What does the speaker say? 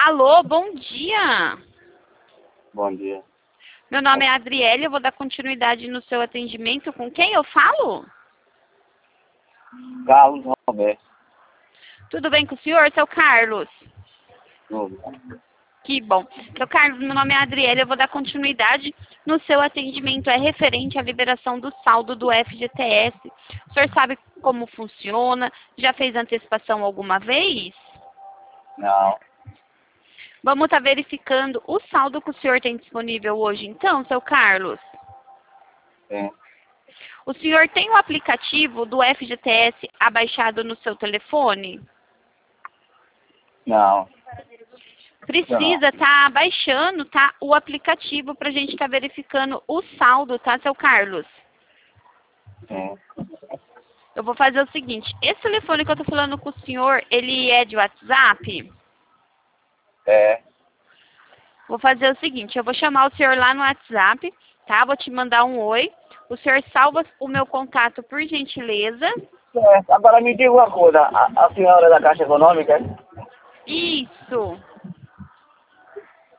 Alô, bom dia. Bom dia. Meu nome é Adriele, eu vou dar continuidade no seu atendimento. Com quem eu falo? Carlos Roberto. Tudo bem com o senhor, seu Carlos? Tudo. Que bom. Seu Carlos, meu nome é Adriele, eu vou dar continuidade no seu atendimento. É referente à liberação do saldo do FGTS. O senhor sabe como funciona? Já fez antecipação alguma vez? Não. Vamos estar verificando o saldo que o senhor tem disponível hoje, então, seu Carlos? Sim. O senhor tem o aplicativo do FGTS abaixado no seu telefone? Não. Precisa estar baixando, tá, o aplicativo para a gente estar verificando o saldo, tá, seu Carlos? Sim. Eu vou fazer o seguinte, esse telefone que eu tô falando com o senhor, ele é de WhatsApp? É. Vou fazer o seguinte, eu vou chamar o senhor lá no WhatsApp, tá? Vou te mandar um oi. O senhor salva o meu contato por gentileza. Certo. Agora me diga uma coisa. A senhora é da Caixa Econômica? Isso.